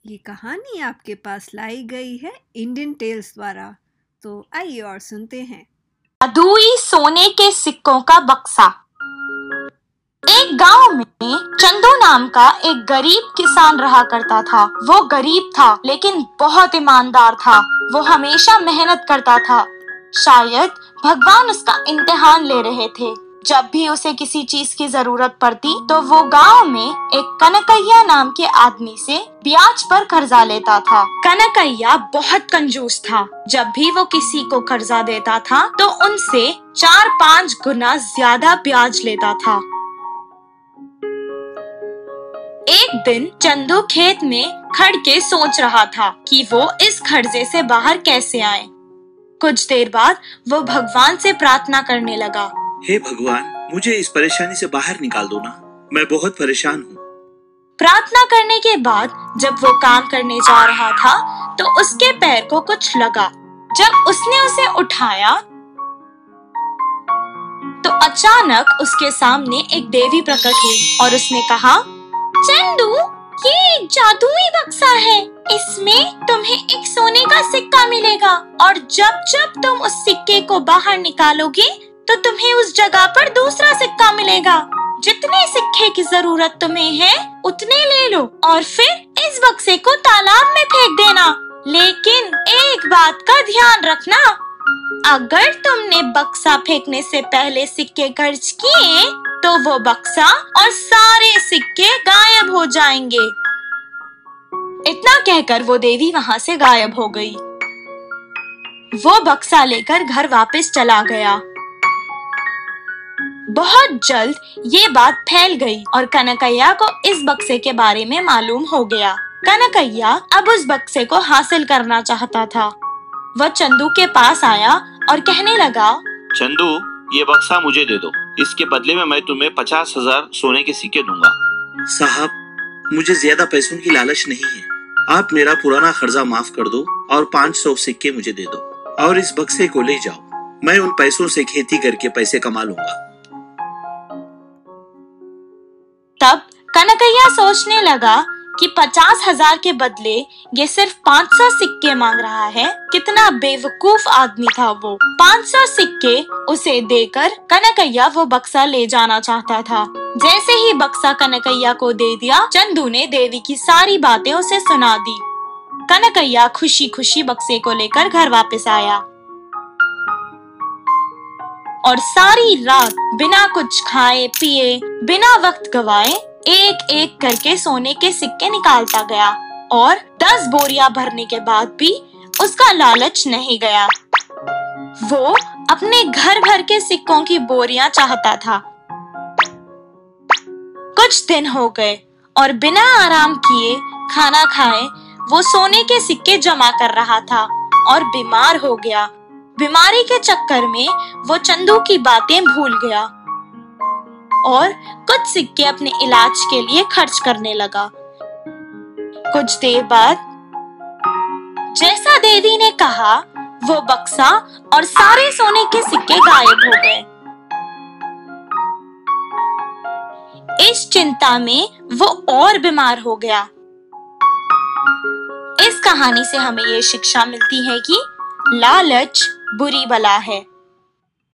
ये कहानी आपके पास लाई गई है इंडियन टेल्स द्वारा। तो आइए और सुनते हैं। जादुई सोने के सिक्कों का बक्सा। एक गांव में चंदू नाम का एक गरीब किसान रहा करता था। वो गरीब था लेकिन बहुत ईमानदार था। वो हमेशा मेहनत करता था। शायद भगवान उसका इम्तिहान ले रहे थे। जब भी उसे किसी चीज की जरूरत पड़ती तो वो गांव में एक कनकैया नाम के आदमी से ब्याज पर कर्जा लेता था। कनकैया बहुत कंजूस था। जब भी वो किसी को कर्जा देता था तो उनसे 4-5 गुना ज्यादा ब्याज लेता था। एक दिन चंदू खेत में खड़ के सोच रहा था कि वो इस कर्जे से बाहर कैसे आए। कुछ देर बाद वो भगवान से प्रार्थना करने लगा। हे भगवान, मुझे इस परेशानी से बाहर निकाल दो ना, मैं बहुत परेशान हूँ। प्रार्थना करने के बाद जब वो काम करने जा रहा था तो उसके पैर को कुछ लगा। जब उसने उसे उठाया तो अचानक उसके सामने एक देवी प्रकट हुई और उसने कहा, चंदू, ये एक जादुई बक्सा है। इसमें तुम्हें एक सोने का सिक्का मिलेगा और जब जब तुम उस सिक्के को बाहर निकालोगे तो तुम्हें उस जगह पर दूसरा सिक्का मिलेगा। जितने सिक्के की जरूरत तुम्हें है उतने ले लो और फिर इस बक्से को तालाब में फेंक देना। लेकिन एक बात का ध्यान रखना, अगर तुमने बक्सा फेंकने से पहले सिक्के खर्च किए तो वो बक्सा और सारे सिक्के गायब हो जाएंगे। इतना कहकर वो देवी वहाँ से गायब हो गई। वो बक्सा लेकर घर वापस चला गया। बहुत जल्द ये बात फैल गई और कनकैया को इस बक्से के बारे में मालूम हो गया। कनकैया अब उस बक्से को हासिल करना चाहता था। वह चंदू के पास आया और कहने लगा, चंदू, ये बक्सा मुझे दे दो। इसके बदले में मैं तुम्हें 50,000 सोने के सिक्के दूंगा। साहब, मुझे ज्यादा पैसों की लालच नहीं है। आप मेरा पुराना कर्जा माफ कर दो और 500 सिक्के मुझे दे दो और इस बक्से को ले जाओ। मैं उन पैसों से खेती करके पैसे कमा लूंगा। तब कनकैया सोचने लगा कि 50,000 के बदले ये सिर्फ 500 सिक्के मांग रहा है। कितना बेवकूफ आदमी था वो। 500 सिक्के उसे देकर कनकैया वो बक्सा ले जाना चाहता था। जैसे ही बक्सा कनकैया को दे दिया, चंदू ने देवी की सारी बातें उसे सुना दी। कनकैया खुशी खुशी बक्से को लेकर घर वापस आया और सारी रात बिना कुछ खाए पिए, बिना वक्त गवाए एक एक करके सोने के सिक्के निकालता गया और 10 बोरियां भरने के बाद भी उसका लालच नहीं गया। वो अपने घर भर के सिक्कों की बोरियां चाहता था। कुछ दिन हो गए और बिना आराम किए, खाना खाए वो सोने के सिक्के जमा कर रहा था और बीमार हो गया। बीमारी के चक्कर में वो चंदू की बातें भूल गया और कुछ सिक्के अपने इलाज के लिए खर्च करने लगा। कुछ देर बाद जैसा देवी ने कहा, वो बक्सा और सारे सोने के सिक्के गायब हो गए। इस चिंता में वो और बीमार हो गया। इस कहानी से हमें ये शिक्षा मिलती है कि लालच बुरी बला है।